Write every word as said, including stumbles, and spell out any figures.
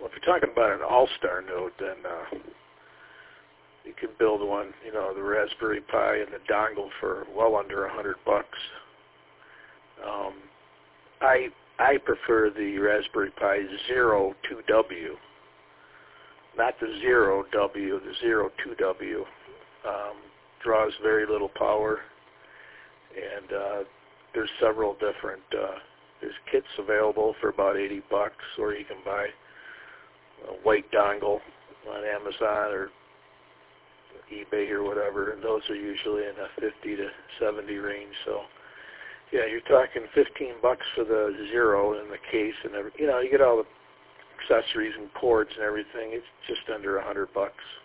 if you're talking about an all-star node, then uh, you can build one, you know, the Raspberry Pi and the dongle for well under a hundred bucks. Um, I I prefer the Raspberry Pi Zero two W, not the Zero W, the Zero two W. Um, draws very little power, and uh, there's several different. Uh, there's kits available for about eighty bucks, or you can buy a white dongle on Amazon or eBay or whatever, and those are usually in the fifty to seventy range. So, yeah, you're talking fifteen bucks for the Zero and the case and every, you know, you get all the accessories and cords and everything. It's just under a hundred bucks.